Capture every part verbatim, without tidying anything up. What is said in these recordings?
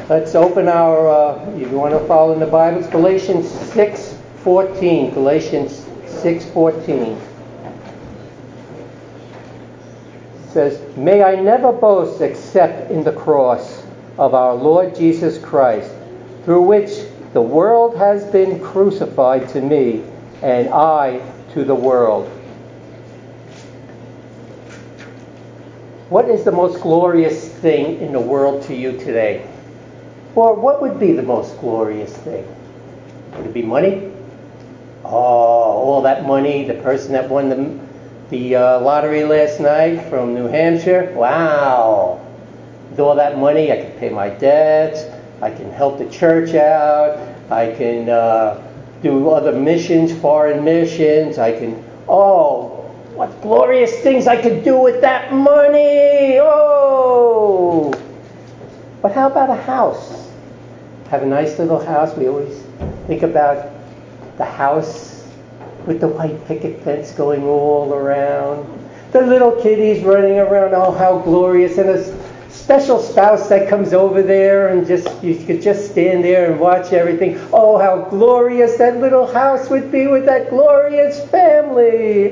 Let's open our, uh, if you want to follow in the Bible, it's Galatians six fourteen. Galatians six fourteen. It says, "May I never boast except in the cross of our Lord Jesus Christ, through which the world has been crucified to me, and I to the world." What is the most glorious thing in the world to you today? Or what would be the most glorious thing? Would it be money? Oh, all that money, the person that won the, the uh, lottery last night from New Hampshire. Wow. With all that money, I can pay my debts. I can help the church out. I can uh, do other missions, foreign missions. I can, oh, what glorious things I could do with that money. Oh. But how about a house? Have a nice little house. We always think about the house with the white picket fence going all around. The little kiddies running around. Oh, how glorious. And a special spouse that comes over there and just you could just stand there and watch everything. Oh, how glorious that little house would be with that glorious family.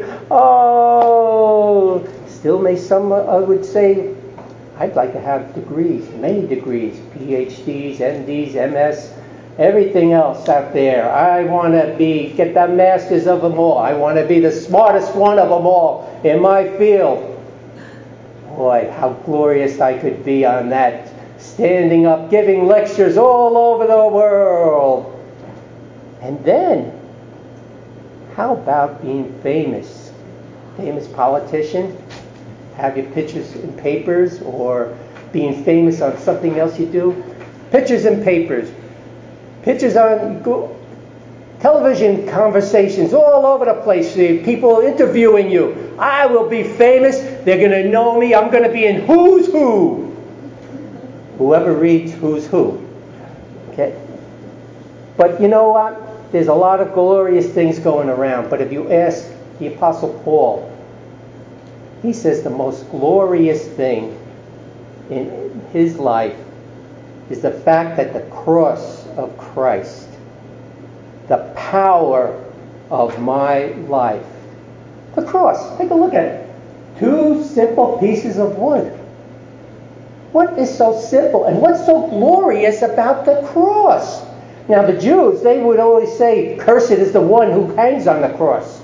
Oh, still may some uh, would say, I'd like to have degrees, many degrees, P H Ds, M Ds, M S, everything else out there. I want to be, get the masters of them all. I want to be the smartest one of them all in my field. Boy, how glorious I could be on that, standing up, giving lectures all over the world. And then, how about being famous? Famous politician? Have your pictures in papers, or being famous on something else you do? Pictures in papers. Pictures on go, television conversations all over the place. People interviewing you. I will be famous. They're going to know me. I'm going to be in Who's Who. Whoever reads Who's Who. Okay? But you know what? There's a lot of glorious things going around. But if you ask the Apostle Paul, he says the most glorious thing in his life is the fact that the cross of Christ, the power of my life. The cross, take a look at it. Two simple pieces of wood. What is so simple and what's so glorious about the cross? Now the Jews, they would always say, cursed is the one who hangs on the cross.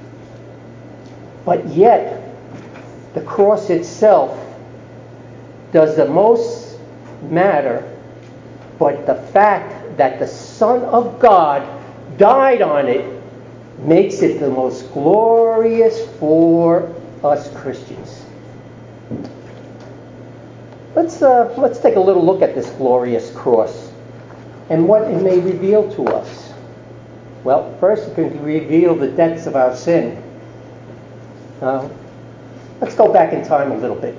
But yet, the cross itself does the most matter, but the fact that the Son of God died on it makes it the most glorious for us Christians. Let's uh, let's take a little look at this glorious cross and what it may reveal to us. Well, first it can reveal the depths of our sin. Uh, let's go back in time a little bit.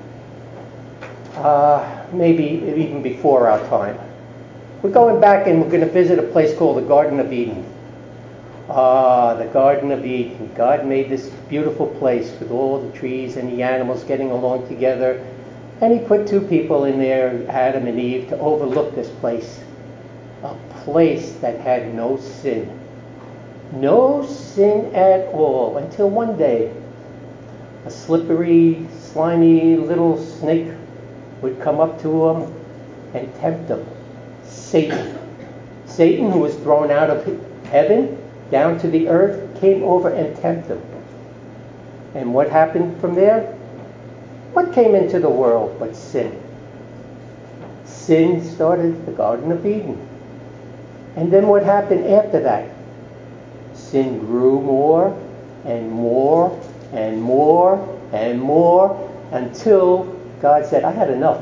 Uh, maybe even before our time. We're going back and we're going to visit a place called the Garden of Eden. Ah, the Garden of Eden. God made this beautiful place with all the trees and the animals getting along together. And he put two people in there, Adam and Eve, to overlook this place. A place that had no sin. No sin at all. Until one day, a slippery, slimy little snake would come up to them and tempt them. Satan. Satan, who was thrown out of heaven down to the earth, came over and tempted them. And what happened from there? What came into the world but sin? Sin started the Garden of Eden. And then what happened after that? Sin grew more and more and more and more until God said, I had enough.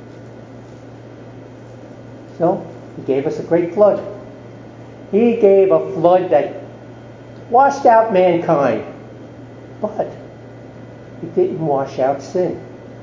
So he gave us a great flood. He gave a flood that washed out mankind. But he didn't wash out sin.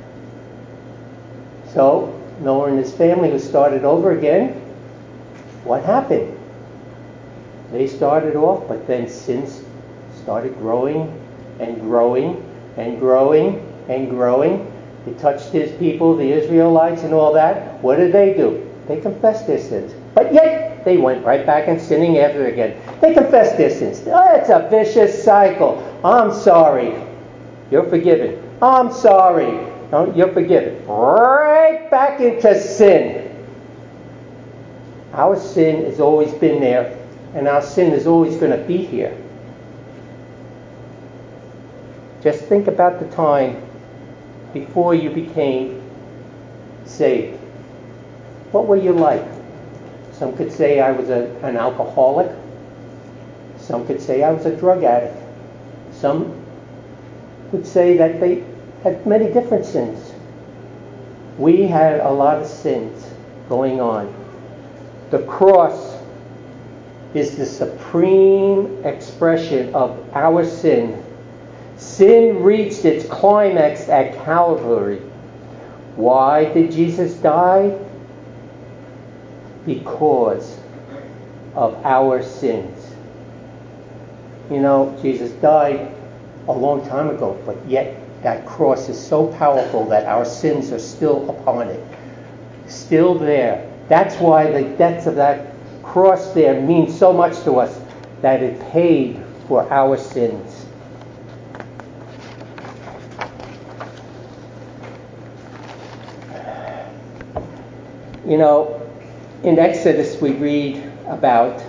So Noah and his family, who started over again, what happened? They started off, but then sin started growing and growing and growing and growing. It touched his people, the Israelites, and all that. What did they do? They confessed their sins. But yet, they went right back and sinning after again. They confessed their sins. Oh, it's a vicious cycle. I'm sorry. You're forgiven. I'm sorry. No, you're forgiven. Right back into sin. Our sin has always been there, and our sin is always going to be here. Just think about the time before you became saved. What were you like? Some could say I was a, an alcoholic. Some could say I was a drug addict. Some would say that they had many different sins. We had a lot of sins going on. The cross is the supreme expression of our sin. Sin reached its climax at Calvary. Why did Jesus die? Because of our sins. You know, Jesus died a long time ago, but yet that cross is so powerful that our sins are still upon it. Still there. That's why the death of that cross there means so much to us, that it paid for our sins. You know, in Exodus we read about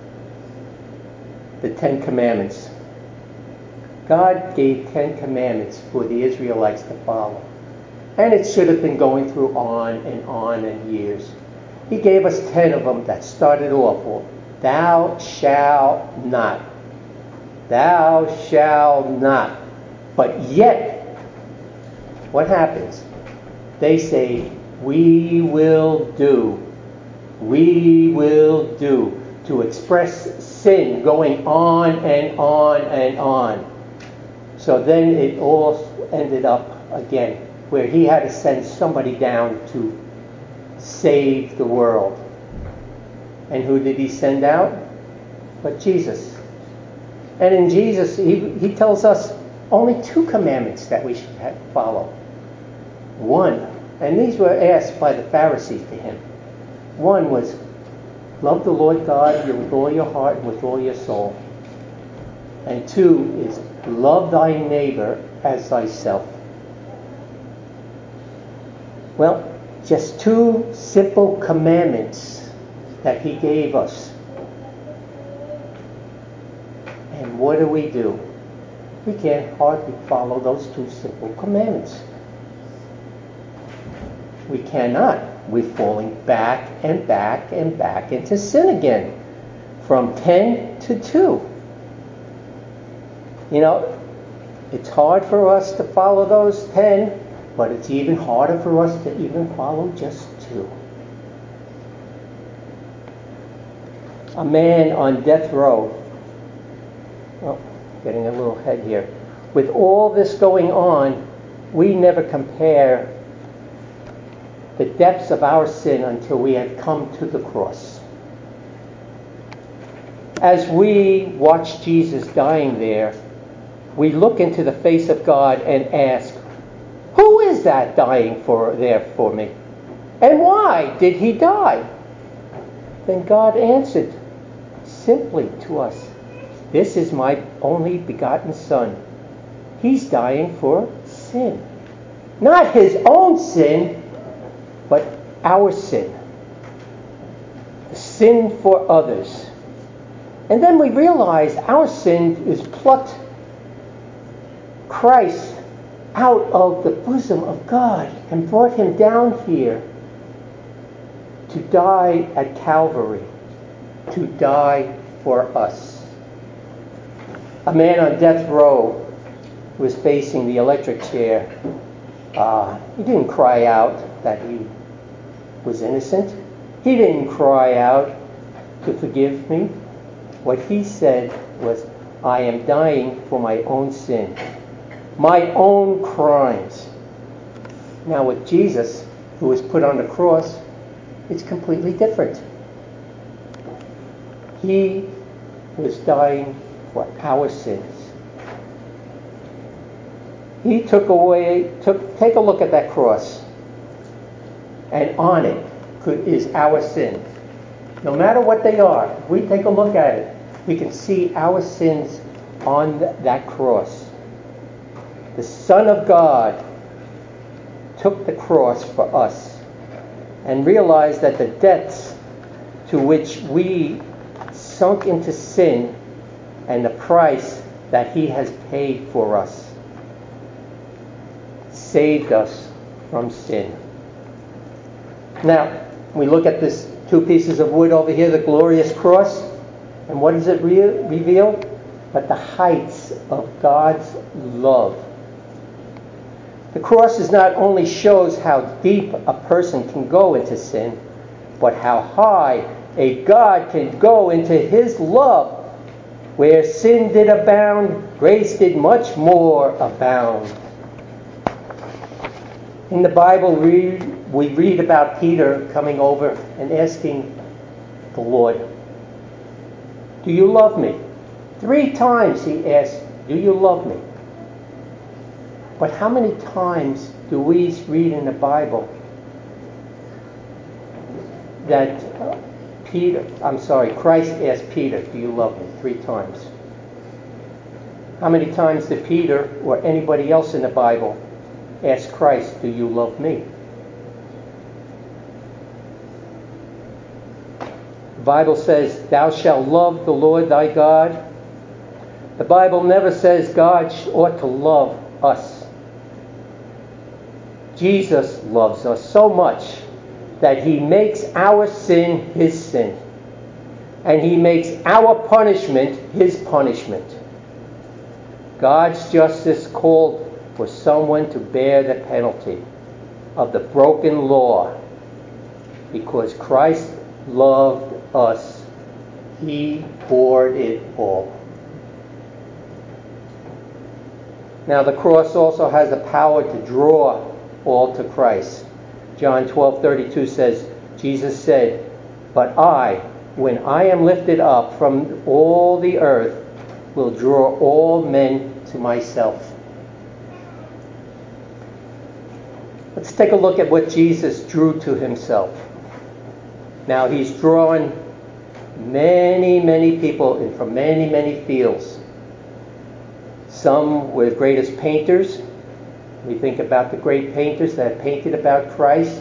the Ten Commandments. God gave Ten Commandments for the Israelites to follow. And it should have been going through on and on and years. He gave us ten of them that started off with, thou shalt not. Thou shalt not. But yet, what happens? They say, we will do. We will do. To express sin going on and on and on. So then it all ended up again where he had to send somebody down to save the world. And who did he send out? But Jesus. And in Jesus, he, he tells us only two commandments that we should follow. One, and these were asked by the Pharisees to him. One was, love the Lord God with all your heart and with all your soul. And two is, love thy neighbor as thyself. Well, just two simple commandments that he gave us. And what do we do? We can't hardly follow those two simple commandments. We cannot. We're falling back and back and back into sin again. From ten to two. You know, it's hard for us to follow those ten, but it's even harder for us to even follow just two. A man on death row, oh, getting a little ahead here. With all this going on, we never compare the depths of our sin until we have come to the cross. As we watch Jesus dying there, we look into the face of God and ask, who is that dying for there for me? And why did he die? Then God answered simply to us, this is my only begotten Son. He's dying for sin. Not his own sin, but our sin. Sin for others. And then we realize our sin is plucked Christ out of the bosom of God and brought him down here to die at Calvary, to die for us. A man on death row was facing the electric chair. Uh, he didn't cry out that he was innocent. He didn't cry out to forgive me. What he said was, I am dying for my own sin, my own crimes. Now with Jesus, who was put on the cross, it's completely different. He was dying for our sins. He took away, took, take a look at that cross. And on it, could, is our sin. No matter what they are, if we take a look at it, we can see our sins on that cross. The Son of God took the cross for us and realized that the depths to which we sunk into sin and the price that he has paid for us saved us from sin. Now, we look at this two pieces of wood over here, the glorious cross, and what does it re- reveal? But the heights of God's love. The cross is not only shows how deep a person can go into sin, but how high a God can go into his love. Where sin did abound, grace did much more abound. In the Bible, we, we read about Peter coming over and asking the Lord, "Do you love me?" Three times he asked, "Do you love me?" But how many times do we read in the Bible that uh, Peter, I'm sorry, Christ asked Peter, "Do you love me?" Three times. How many times did Peter or anybody else in the Bible ask Christ, "Do you love me?" The Bible says, "Thou shalt love the Lord thy God." The Bible never says God ought to love us. Jesus loves us so much that he makes our sin his sin. And he makes our punishment his punishment. God's justice called for someone to bear the penalty of the broken law. Because Christ loved us, he bore it all. Now the cross also has the power to draw all to Christ. John twelve thirty-two says, Jesus said, "But I, when I am lifted up from all the earth, will draw all men to myself." Let's take a look at what Jesus drew to himself. Now he's drawn many, many people in from many, many fields. Some were the greatest painters. We think about the great painters that painted about Christ.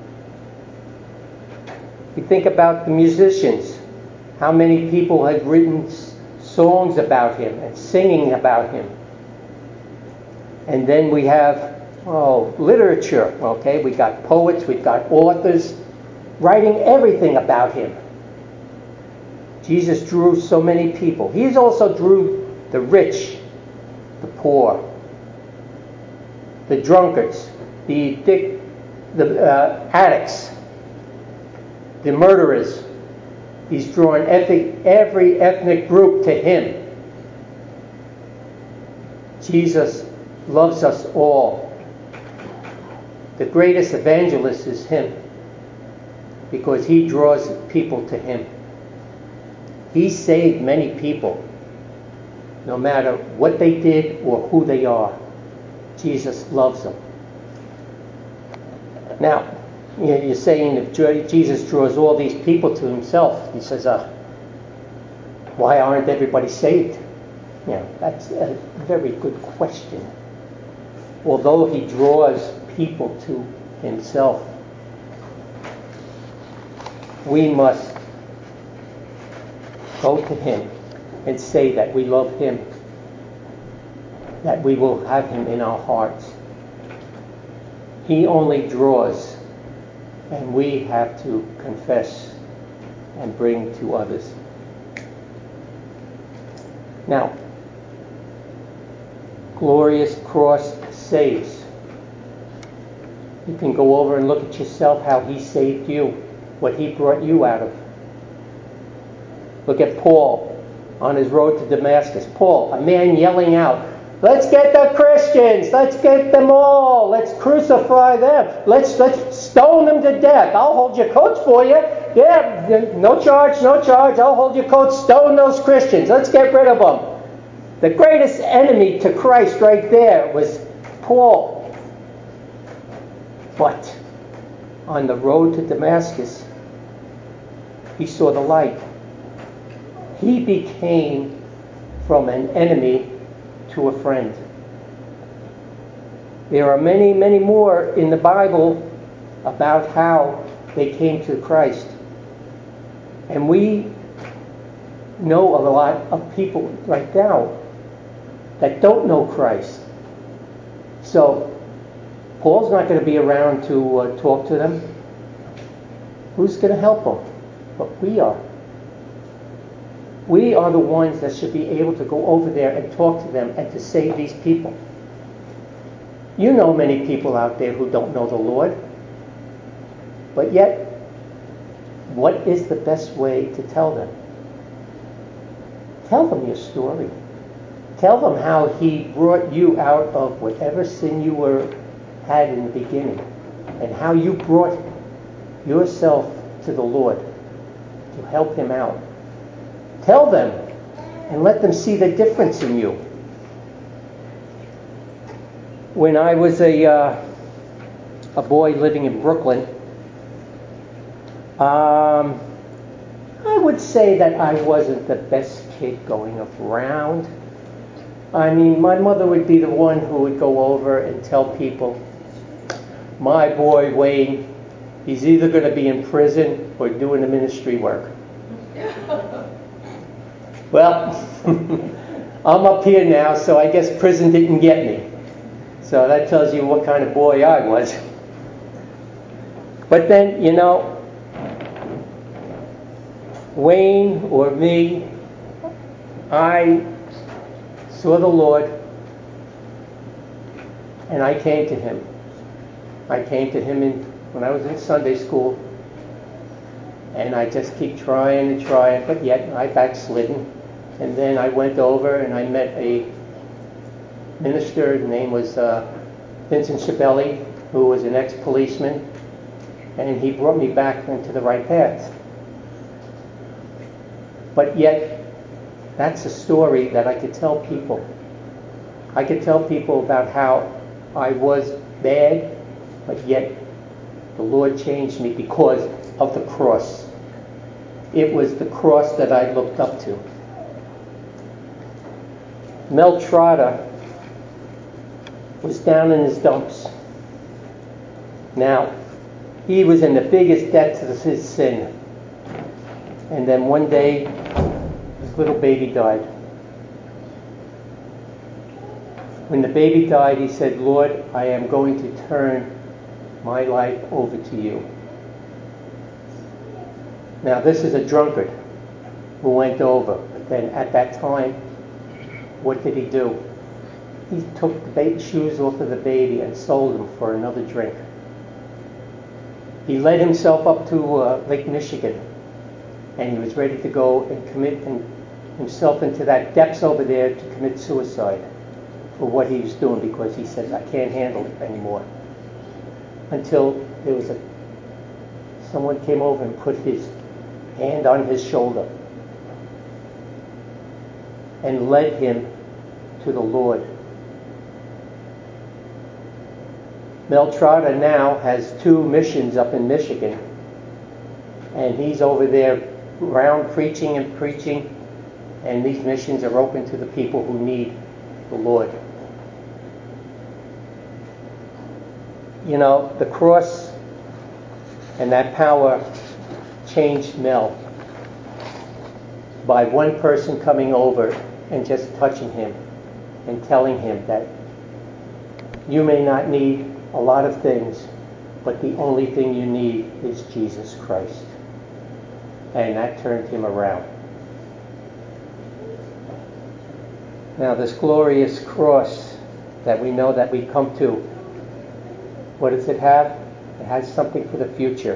We think about the musicians. How many people have written songs about him and singing about him. And then we have, oh, literature. Okay, we got poets, we've got authors writing everything about him. Jesus drew so many people. He also drew the rich, the poor, the drunkards, the addic- the uh, addicts, the murderers. He's drawn every, every ethnic group to him. Jesus loves us all. The greatest evangelist is him, because he draws people to him. He saved many people, no matter what they did or who they are. Jesus loves them. Now, you're saying if Jesus draws all these people to himself, he says, uh, why aren't everybody saved? You know, that's a very good question. Although he draws people to himself, we must go to him and say that we love him, that we will have him in our hearts. He only draws, and we have to confess and bring to others. Now, glorious cross saves. You can go over and look at yourself, how he saved you, what he brought you out of. Look at Paul on his road to Damascus. Paul, a man yelling out, "Let's get the Christians! Let's get them all! Let's crucify them! Let's let's stone them to death! I'll hold your coats for you! Yeah, no charge, no charge! I'll hold your coats! Stone those Christians! Let's get rid of them!" The greatest enemy to Christ right there was Paul. But on the road to Damascus, he saw the light. He became from an enemy to a friend. There are many, many more in the Bible about how they came to Christ. And we know of a lot of people right now that don't know Christ. So Paul's not going to be around to uh, talk to them. Who's going to help them? But we are. We are the ones that should be able to go over there and talk to them and to save these people. You know many people out there who don't know the Lord. But yet, what is the best way to tell them? Tell them your story. Tell them how he brought you out of whatever sin you were had in the beginning, and how you brought yourself to the Lord to help him out. Tell them and let them see the difference in you. When I was a uh, a boy living in Brooklyn, um, I would say that I wasn't the best kid going around. I mean, my mother would be the one who would go over and tell people, my boy Wayne, he's either going to be in prison or doing the ministry work. Well, I'm up here now, so I guess prison didn't get me. So that tells you what kind of boy I was. But then, you know, Wayne or me, I saw the Lord, and I came to him. I came to him in, when I was in Sunday school, and I just keep trying and trying, but yet I backslidden. And then I went over and I met a minister. His name was uh, Vincent Schiavelli, who was an ex-policeman, and he brought me back into the right path. But yet, that's a story that I could tell people. I could tell people about how I was bad, but yet the Lord changed me because of the cross. It was the cross that I looked up to. Mel Trotter was down in his dumps. Now, he was in the biggest depths of his sin. And then one day, his little baby died. When the baby died, he said, Lord, I am going to turn my life over to you. Now, this is a drunkard who went over. But then at that time, what did he do? He took the ba- shoes off of the baby and sold them for another drink. He led himself up to uh, Lake Michigan, and he was ready to go and commit in, himself into that depths over there to commit suicide for what he was doing, because he said, I can't handle it anymore. Until there was a someone came over and put his hand on his shoulder and led him to the Lord. Mel Trotter now has two missions up in Michigan, and he's over there around preaching and preaching, and these missions are open to the people who need the Lord. You know, the cross and that power changed Mel by one person coming over and just touching him and telling him that you may not need a lot of things, but the only thing you need is Jesus Christ. And that turned him around. Now, this glorious cross that we know that we come to, what does it have? It has something for the future.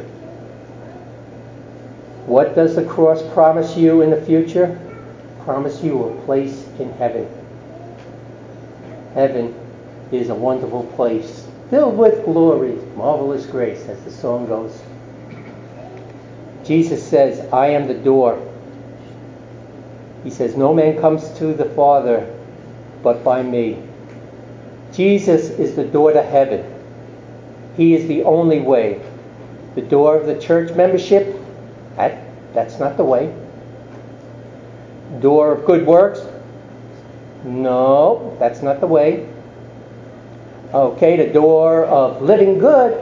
What does the cross promise you in the future? Promise you a place in heaven. Heaven is a wonderful place, filled with glory, marvelous grace, as the song goes. Jesus says, I am the door. He says, no man comes to the Father but by me. Jesus is the door to heaven. He is the only way. The door of the church membership, that, that's not the way. Door of good works, no, that's not the way. Okay, the door of living good,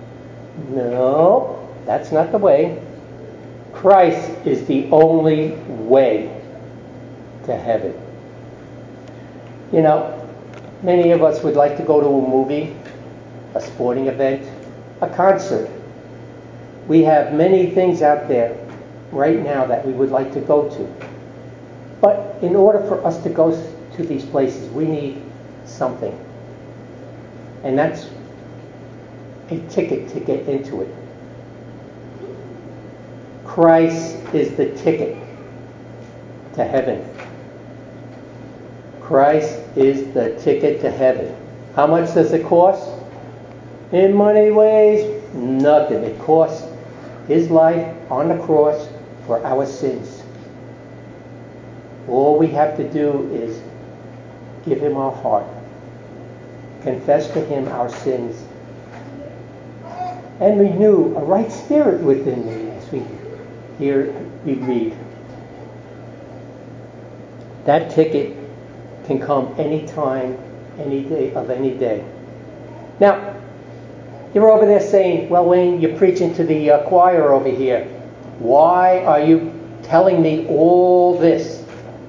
no, that's not the way. Christ is the only way to heaven. You know, many of us would like to go to a movie, a sporting event, a concert. We have many things out there right now that we would like to go to. But in order for us to go to these places, we need something. And that's a ticket to get into it. Christ is the ticket to heaven. Christ is the ticket to heaven. How much does it cost? In many ways, nothing. It costs His life on the cross for our sins. All we have to do is give Him our heart, confess to Him our sins, and renew a right spirit within me, as we here we read. That ticket can come any time, any day of any day. Now, you're over there saying, well, Wayne, you're preaching to the uh, choir over here. Why are you telling me all this?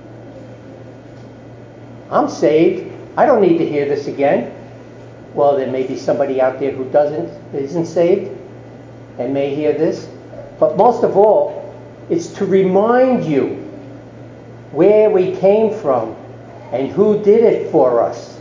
I'm saved. I don't need to hear this again. Well, there may be somebody out there who doesn't, isn't saved, and may hear this. But most of all, it's to remind you where we came from and who did it for us.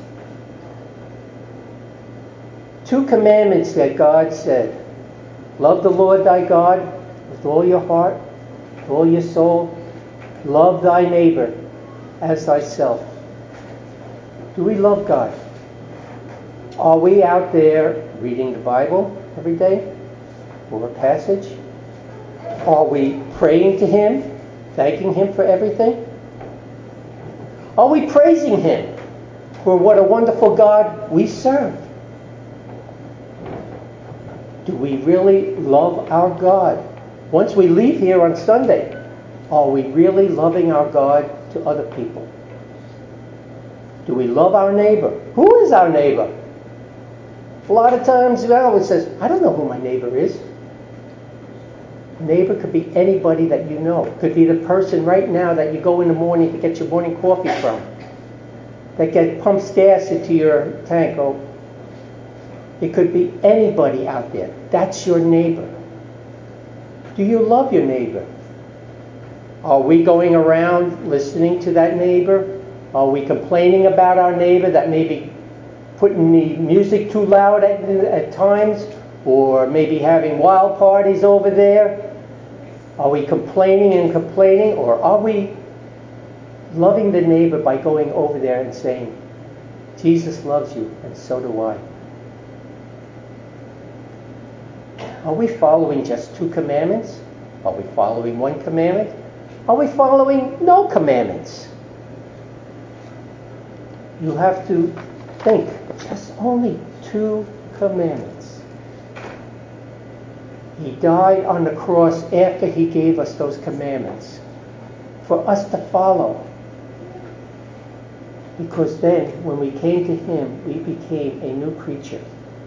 Two commandments that God said. Love the Lord thy God with all your heart, with all your soul. Love thy neighbor as thyself. Do we love God? Are we out there reading the Bible every day or a passage? Are we praying to Him, thanking Him for everything? Are we praising Him for what a wonderful God we serve? Do we really love our God? Once we leave here on Sunday, are we really loving our God to other people? Do we love our neighbor? Who is our neighbor? A lot of times, well, it says, I don't know who my neighbor is. Neighbor could be anybody that you know. Could be the person right now that you go in the morning to get your morning coffee from. That get pumps gas into your tank. Oh, it could be anybody out there. That's your neighbor. Do you love your neighbor? Are we going around listening to that neighbor? Are we complaining about our neighbor that maybe putting the music too loud at, at times? Or maybe having wild parties over there? Are we complaining and complaining? Or are we loving the neighbor by going over there and saying, Jesus loves you and so do I? Are we following just two commandments? Are we following one commandment? Are we following no commandments? You have to think, just only two commandments. He died on the cross after He gave us those commandments for us to follow. Because then, when we came to Him, we became a new creature.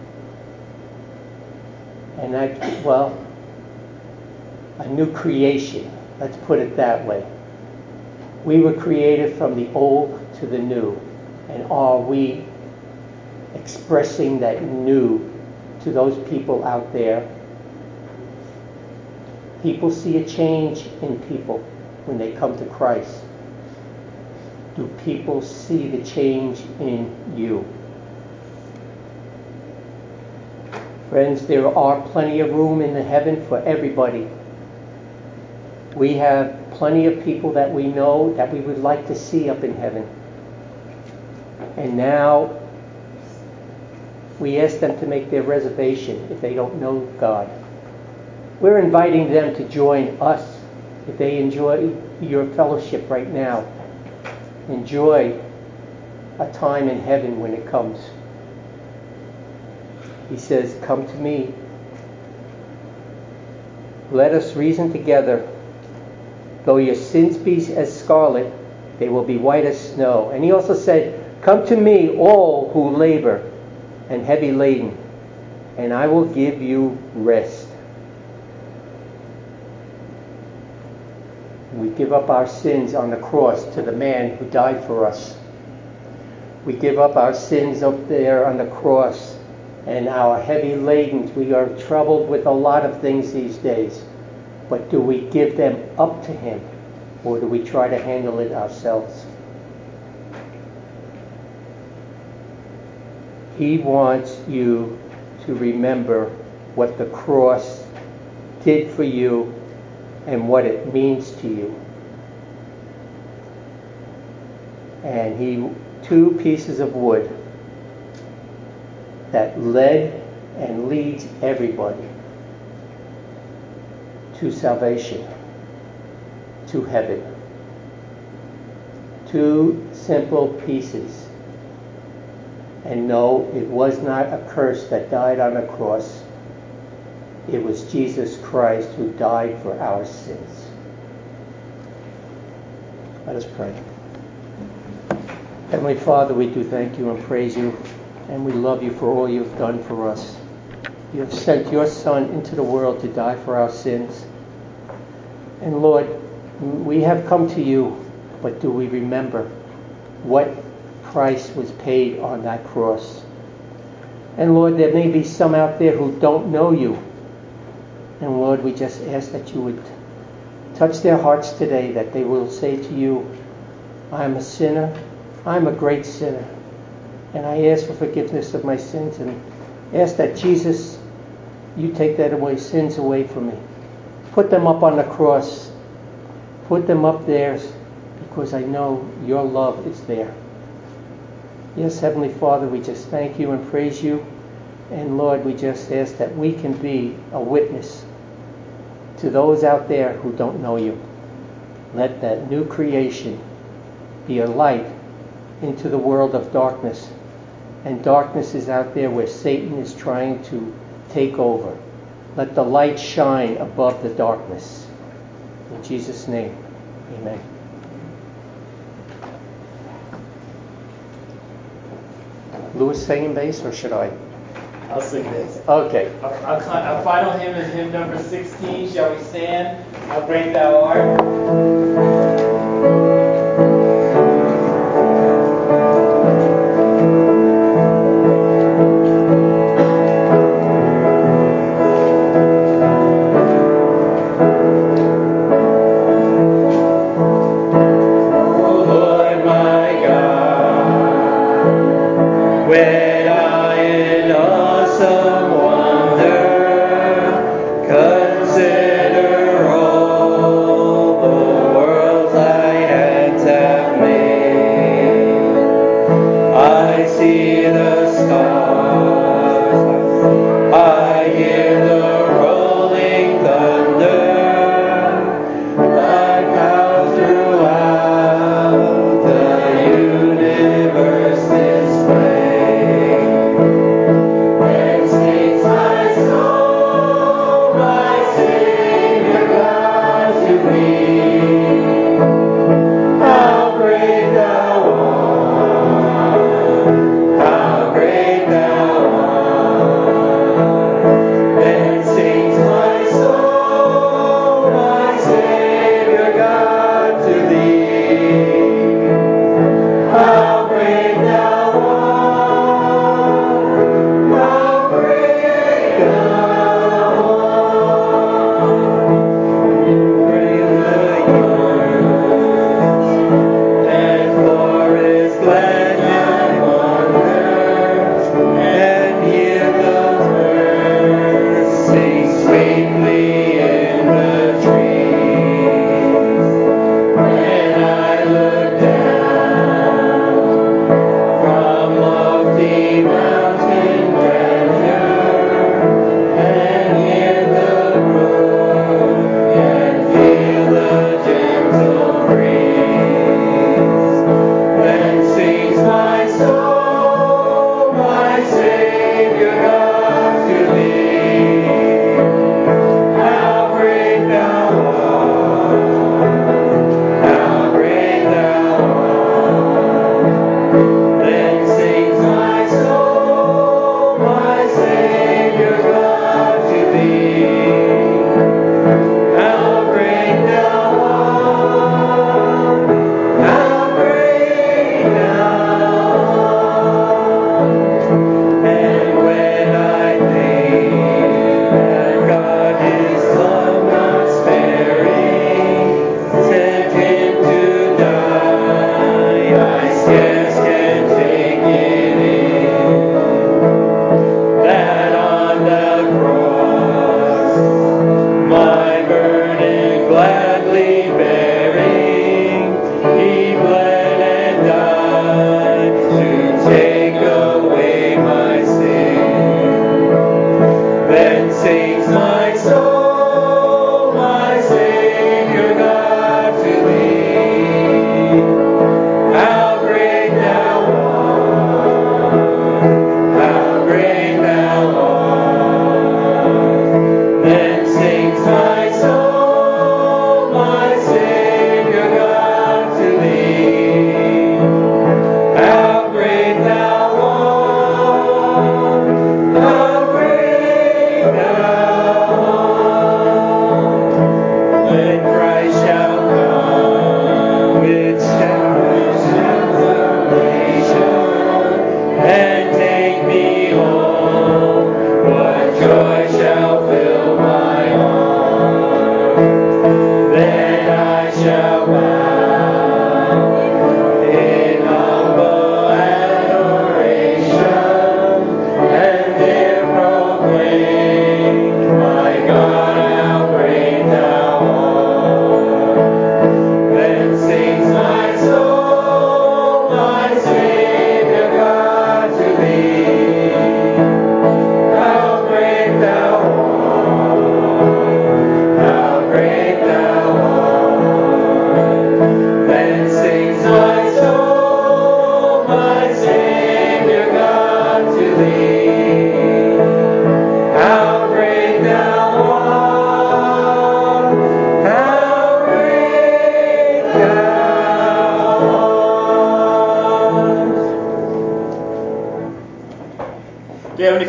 And I, well, a new creation. Let's put it that way. We were created from the old to the new. And are we expressing that new to those people out there? People see a change in people when they come to Christ. Do people see the change in you? Friends, there are plenty of room in the heaven for everybody. We have plenty of people that we know that we would like to see up in heaven. And now we ask them to make their reservation if they don't know God. We're inviting them to join us if they enjoy your fellowship right now. Enjoy a time in heaven when it comes. He says, come to me. let us reason together. Though your sins be as scarlet, they will be white as snow. And he also said, come to me, all who labor and heavy laden, and I will give you rest. We give up our sins on the cross to the man who died for us. We give up our sins up there on the cross and our heavy laden. We are troubled with a lot of things these days. But do we give them up to him, or do we try to handle it ourselves? He wants you to remember what the cross did for you and what it means to you. And he, two pieces of wood that led and leads everybody to salvation, to heaven. Two simple pieces. And no, it was not a curse that died on the cross. It was Jesus Christ who died for our sins. Let us pray. Heavenly Father, we do thank you and praise you, and we love you for all you've done for us. You have sent your Son into the world to die for our sins. And Lord, we have come to you, but do we remember what price was paid on that cross? And Lord, there may be some out there who don't know you. And Lord, we just ask that you would touch their hearts today, that they will say to you, I'm a sinner, I'm a great sinner, and I ask for forgiveness of my sins, and ask that Jesus, you take that away, sins away from me. Put them up on the cross. Put them up there, because I know your love is there. Yes, Heavenly Father, we just thank you and praise you. And Lord, we just ask that we can be a witness to those out there who don't know you. Let that new creation be a light into the world of darkness. And darkness is out there where Satan is trying to take over. Let the light shine above the darkness. In Jesus' name, amen. Louis singing bass, or should I? I'll sing this. Okay. Our, our, our final hymn is hymn number sixteen. Shall we stand? How great thou art. Consider all the world.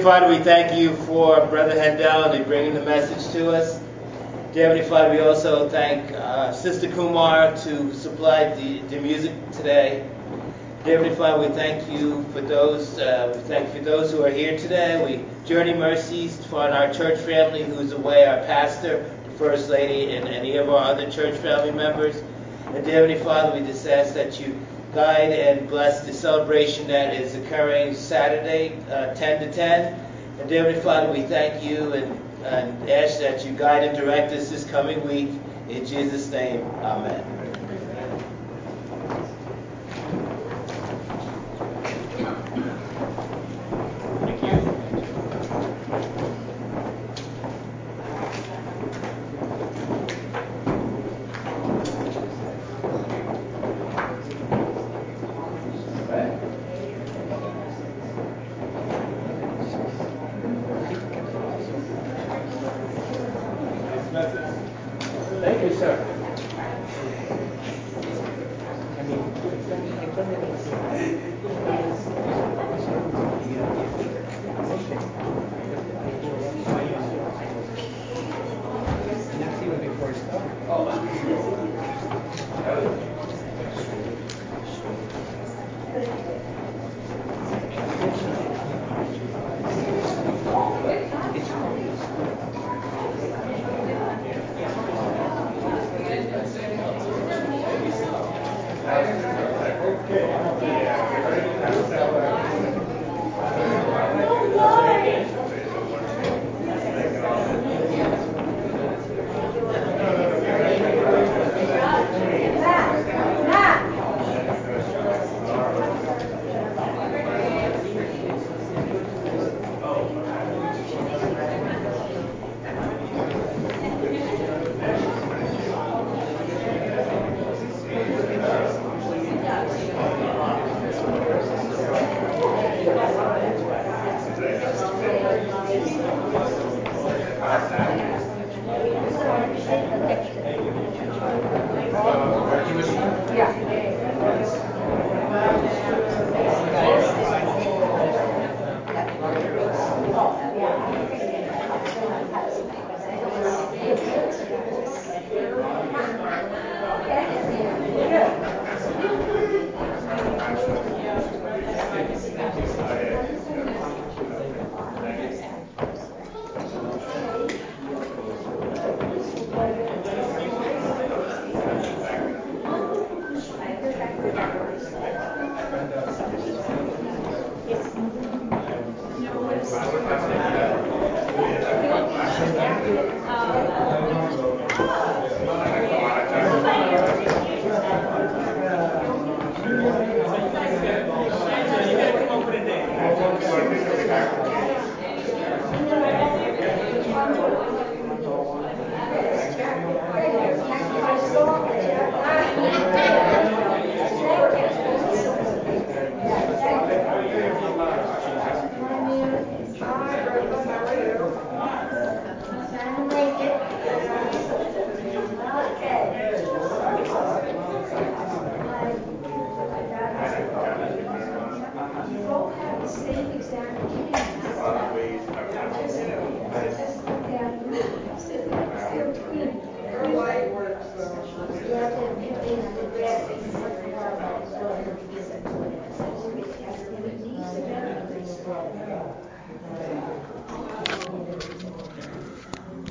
Heavenly Father, we thank you for Brother Handel and bringing the message to us. Dear Heavenly Father, we also thank uh, Sister Kumar to supply the, the music today. Dear Heavenly Father, we thank you for those uh, we thank you for those who are here today. We journey mercies for our church family who's away, our pastor, First Lady, and any of our other church family members. And dear Heavenly Father, we just ask that you guide and bless the celebration that is occurring Saturday, uh, ten to ten. And dear Heavenly Father, we thank you and, and ask that you guide and direct us this coming week. In Jesus' name, amen. Thank you. Thank you, sir.